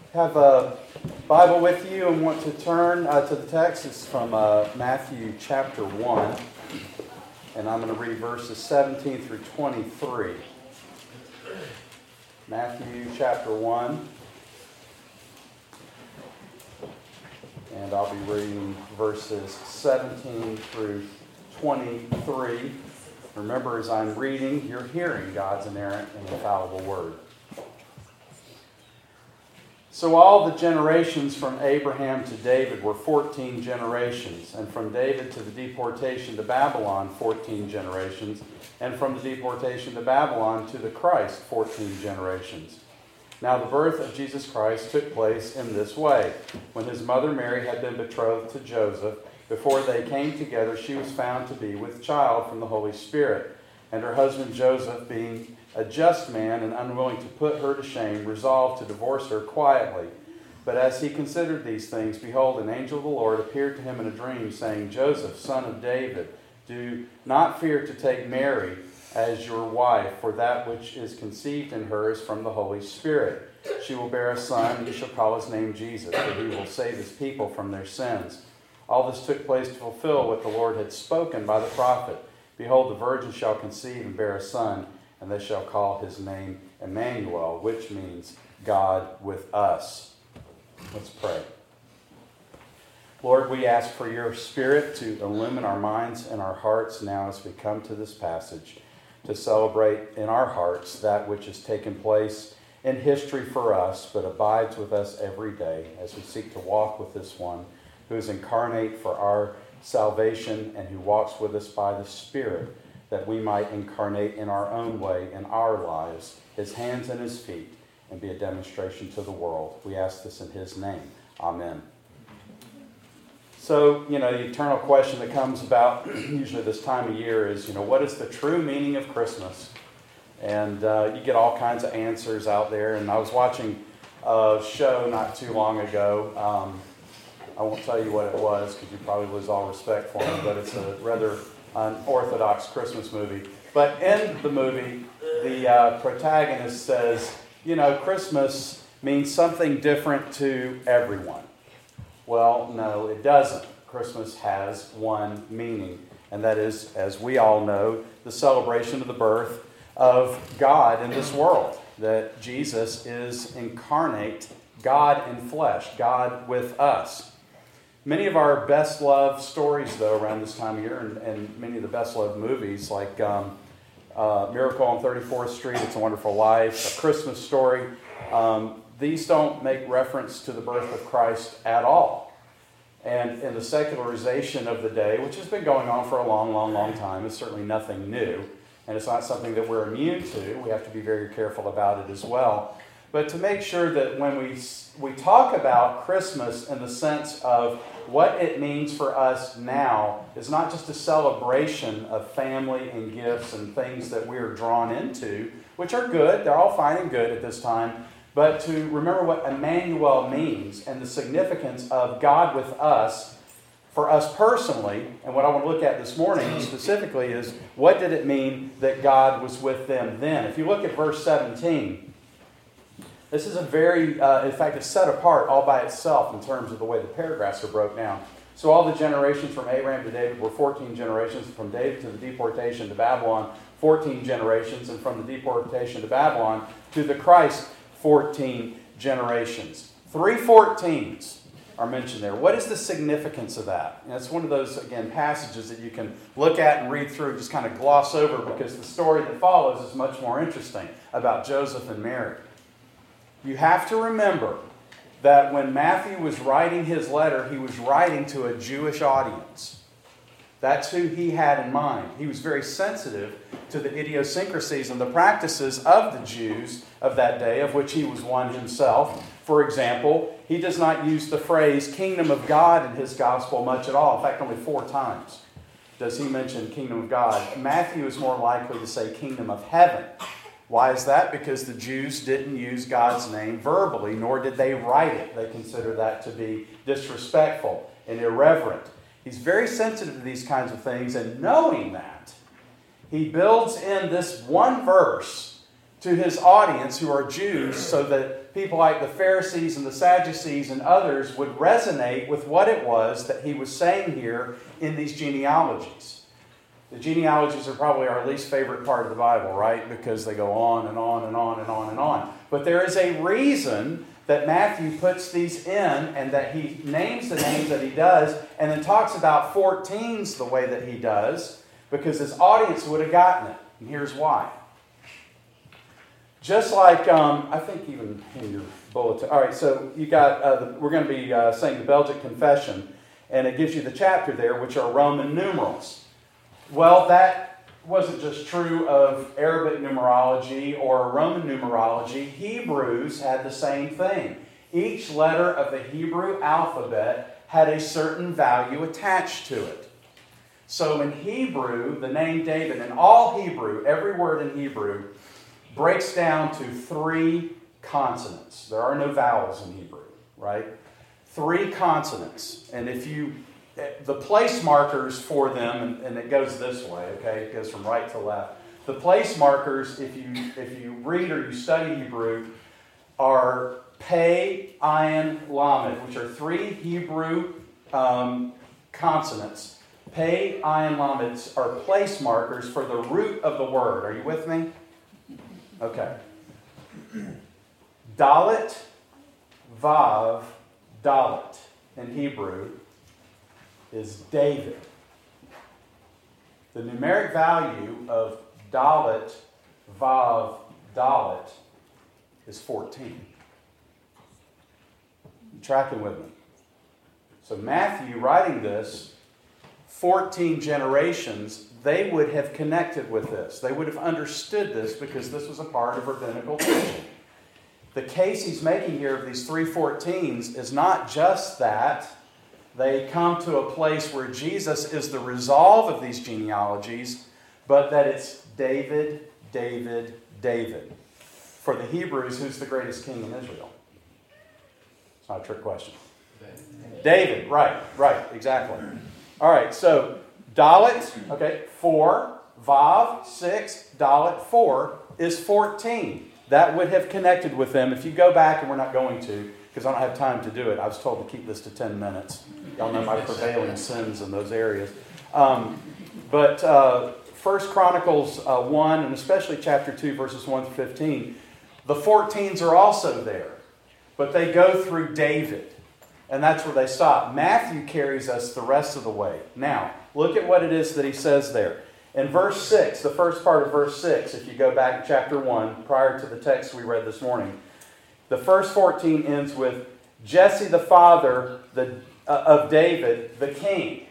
Have a Bible with you and want to turn to the text, it's from Matthew chapter 1, and I'm going to read verses 17 through 23. Matthew chapter 1, and I'll be reading verses 17 through 23. Remember, as I'm reading, you're hearing God's inerrant and infallible word. So all the generations from Abraham to David were 14 generations, and from David to the deportation to Babylon, 14 generations, and from the deportation to Babylon to the Christ, 14 generations. Now the birth of Jesus Christ took place in this way. When his mother Mary had been betrothed to Joseph, before they came together, she was found to be with child from the Holy Spirit. And her husband Joseph, being a just man and unwilling to put her to shame, resolved to divorce her quietly. But as he considered these things, behold, an angel of the Lord appeared to him in a dream, saying, Joseph, son of David, do not fear to take Mary as your wife, for that which is conceived in her is from the Holy Spirit. She will bear a son, and you shall call his name Jesus, for he will save his people from their sins. All this took place to fulfill what the Lord had spoken by the prophet. Behold, the virgin shall conceive and bear a son, and they shall call his name Emmanuel, which means God with us. Let's pray. Lord, we ask for your Spirit to illumine our minds and our hearts now as we come to this passage, to celebrate in our hearts that which has taken place in history for us, but abides with us every day as we seek to walk with this one who is incarnate for our salvation and who walks with us by the Spirit, that we might incarnate in our own way in our lives, his hands and his feet, and be a demonstration to the world. We ask this in his name. Amen. So, the eternal question that comes about usually this time of year is, what is the true meaning of Christmas? And you get all kinds of answers out there. And I was watching a show not too long ago. I won't tell you what it was because you probably lose all respect for me, but it's a rather unorthodox Christmas movie. But in the movie, the protagonist says, Christmas means something different to everyone. Well, no, it doesn't. Christmas has one meaning, and that is, as we all know, the celebration of the birth of God in this world, that Jesus is incarnate, God in flesh, God with us. Many of our best-loved stories, though, around this time of year, and many of the best-loved movies, like Miracle on 34th Street, It's a Wonderful Life, A Christmas Story, these don't make reference to the birth of Christ at all. And in the secularization of the day, which has been going on for a long, long, long time, is certainly nothing new, and it's not something that we're immune to. We have to be very careful about it as well. But to make sure that when we talk about Christmas in the sense of what it means for us now is not just a celebration of family and gifts and things that we are drawn into, which are good, they're all fine and good at this time, but to remember what Emmanuel means and the significance of God with us for us personally. And what I want to look at this morning specifically is, what did it mean that God was with them then? If you look at verse 17, this is a very, in fact, it's set apart all by itself in terms of the way the paragraphs are broke down. So all the generations from Abraham to David were 14 generations. From David to the deportation to Babylon, 14 generations. And from the deportation to Babylon to the Christ, 14 generations. 3 14s are mentioned there. What is the significance of that? And it's one of those, again, passages that you can look at and read through, just kind of gloss over, because the story that follows is much more interesting about Joseph and Mary. You have to remember that when Matthew was writing his letter, he was writing to a Jewish audience. That's who he had in mind. He was very sensitive to the idiosyncrasies and the practices of the Jews of that day, of which he was one himself. For example, he does not use the phrase kingdom of God in his gospel much at all. In fact, only 4 times does he mention kingdom of God. Matthew is more likely to say kingdom of heaven. Why is that? Because the Jews didn't use God's name verbally, nor did they write it. They consider that to be disrespectful and irreverent. He's very sensitive to these kinds of things, and knowing that, he builds in this one verse to his audience who are Jews so that that people like the Pharisees and the Sadducees and others would resonate with what it was that he was saying here in these genealogies. The genealogies are probably our least favorite part of the Bible, right? Because they go on and on and on and on and on. But there is a reason that Matthew puts these in and that he names the names that he does and then talks about 14s the way that he does because his audience would have gotten it. And here's why. Just like, I think even in your bulletin. All right, so you got, we're going to be saying the Belgic Confession, and it gives you the chapter there, which are Roman numerals. Well, that wasn't just true of Arabic numerology or Roman numerology. Hebrews had the same thing. Each letter of the Hebrew alphabet had a certain value attached to it. So in Hebrew, the name David, in all Hebrew, every word in Hebrew, breaks down to 3 consonants. There are no vowels in Hebrew, right? 3 consonants. And if you, the place markers for them, and it goes this way, okay? It goes from right to left. The place markers, if you read or you study Hebrew, are Pei, Ayin, Lamed, which are 3 Hebrew consonants. Pei, Ayin, Lamed are place markers for the root of the word. Are you with me? Okay. Dalet, Vav, Dalet in Hebrew is David. The numeric value of Dalet, Vav, Dalet is 14. You tracking with me? So Matthew, writing this, 14 generations, they would have connected with this. They would have understood this because this was a part of rabbinical teaching. The case he's making here of these 3 14s is not just that they come to a place where Jesus is the resolve of these genealogies, but that it's David, David, David. For the Hebrews, who's the greatest king in Israel? It's not a trick question. David, right, exactly. All right, so Dalet, okay, 4, Vav, 6, Dalet, 4 is 14. That would have connected with them. If you go back, and we're not going to, because I don't have time to do it. I was told to keep this to 10 minutes. Y'all know my prevailing sins in those areas. But 1 Chronicles 1, and especially chapter 2, verses 1 through 15, the 14s are also there. But they go through David. And that's where they stop. Matthew carries us the rest of the way. Now, look at what it is that he says there. In verse 6, the first part of verse 6, if you go back to chapter 1, prior to the text we read this morning, the first 14 ends with Jesse the father of David, the king.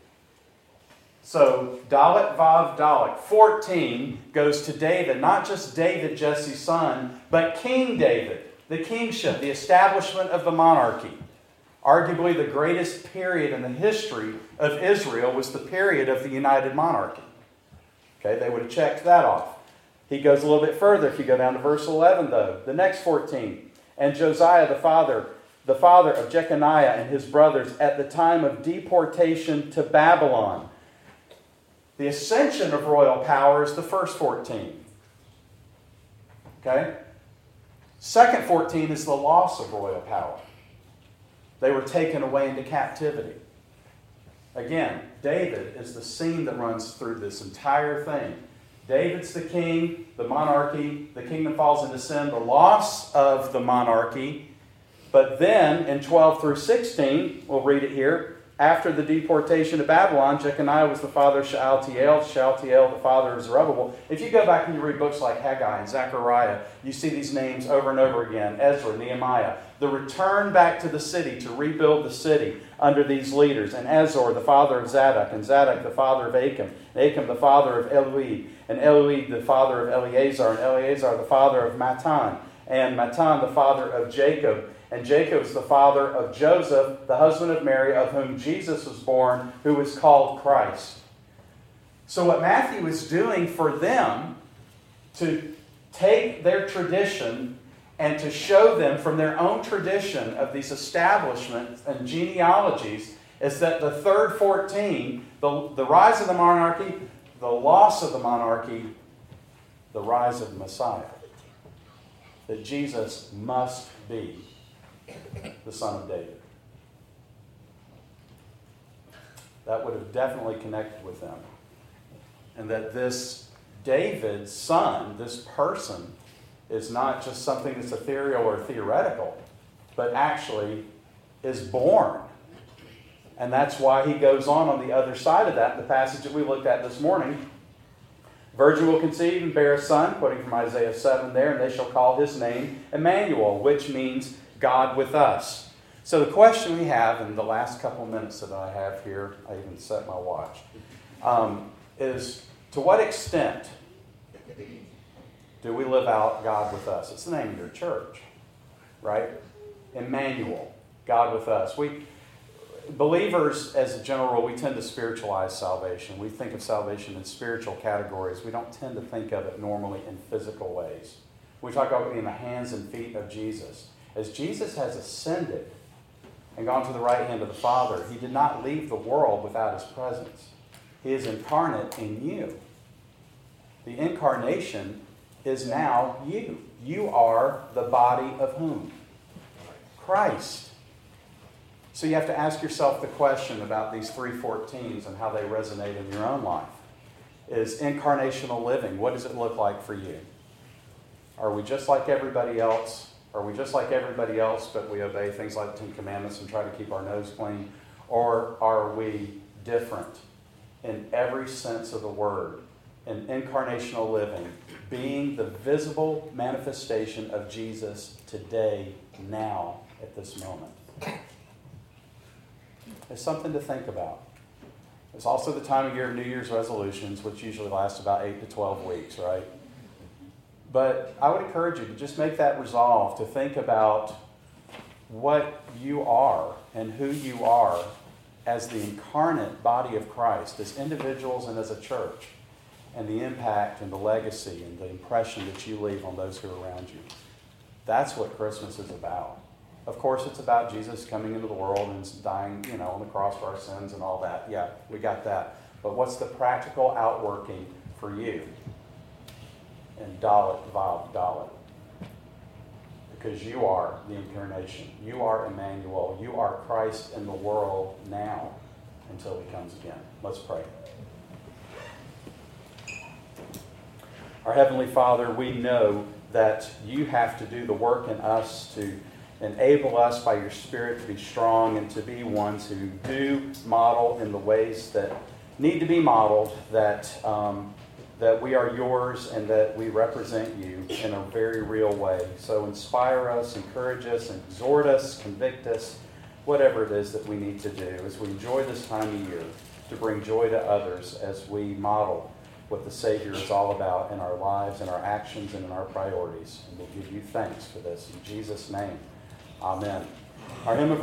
So, Dalet, Vav, Dalet. 14 goes to David, not just David, Jesse's son, but King David, the kingship, the establishment of the monarchy. Arguably the greatest period in the history of Israel was the period of the united monarchy. Okay, they would have checked that off. He goes a little bit further. If you go down to verse 11, though, the next 14. And Josiah, the father of Jeconiah and his brothers, at the time of deportation to Babylon. The ascension of royal power is the first 14. Okay? Second 14 is the loss of royal power. They were taken away into captivity. Again, David is the scene that runs through this entire thing. David's the king, the monarchy, the kingdom falls into sin, the loss of the monarchy. But then, in 12 through 16, we'll read it here, after the deportation to Babylon, Jeconiah was the father of Shealtiel, Shealtiel the father of Zerubbabel. If you go back and you read books like Haggai and Zechariah, you see these names over and over again. Ezra, Nehemiah. The return back to the city to rebuild the city under these leaders. And Ezor, the father of Zadok, and Zadok, the father of Achim, and Achim, the father of Eliud, and Eliud, the father of Eleazar, and Eleazar, the father of Matan, and Matan, the father of Jacob. And Jacob is the father of Joseph, the husband of Mary, of whom Jesus was born, who was called Christ. So what Matthew is doing for them, to take their tradition and to show them from their own tradition of these establishments and genealogies, is that the third 14, the rise of the monarchy, the loss of the monarchy, the rise of the Messiah. that Jesus must be the Son of David. That would have definitely connected with them. And that this David's son, this person, is not just something that's ethereal or theoretical, but actually is born. And that's why he goes on the other side of that, the passage that we looked at this morning. Virgin will conceive and bear a son, quoting from Isaiah 7 there, and they shall call his name Emmanuel, which means God with us. So the question we have in the last couple minutes that I have here, I even set my watch, is to what extent do we live out God with us? It's the name of your church, right? Emmanuel, God with us. Believers, as a general rule, we tend to spiritualize salvation. We think of salvation in spiritual categories. We don't tend to think of it normally in physical ways. We talk about being the hands and feet of Jesus. As Jesus has ascended and gone to the right hand of the Father, he did not leave the world without his presence. He is incarnate in you. The incarnation is now you. You are the body of whom? Christ. So you have to ask yourself the question about these 3:14s and how they resonate in your own life. Is incarnational living, what does it look like for you? Are we just like everybody else? Are we just like everybody else, but we obey things like the Ten Commandments and try to keep our nose clean? Or are we different in every sense of the word? In incarnational living, being the visible manifestation of Jesus today, now, at this moment. It's something to think about. It's also the time of year of New Year's resolutions, which usually last about 8 to 12 weeks, right? But I would encourage you to just make that resolve, to think about what you are and who you are as the incarnate body of Christ, as individuals and as a church, and the impact and the legacy and the impression that you leave on those who are around you. That's what Christmas is about. Of course, it's about Jesus coming into the world and dying, on the cross for our sins and all that. Yeah, we got that. But what's the practical outworking for you? And Dalet, Vav, Dalet. Because you are the incarnation. You are Emmanuel. You are Christ in the world now until he comes again. Let's pray. Our Heavenly Father, we know that you have to do the work in us to enable us by your Spirit to be strong and to be ones who do model in the ways that need to be modeled, that we are yours and that we represent you in a very real way. So inspire us, encourage us, exhort us, convict us, whatever it is that we need to do as we enjoy this time of year to bring joy to others as we model what the Savior is all about in our lives, in our actions, and in our priorities. And we'll give you thanks for this. In Jesus' name, amen. Our hymn of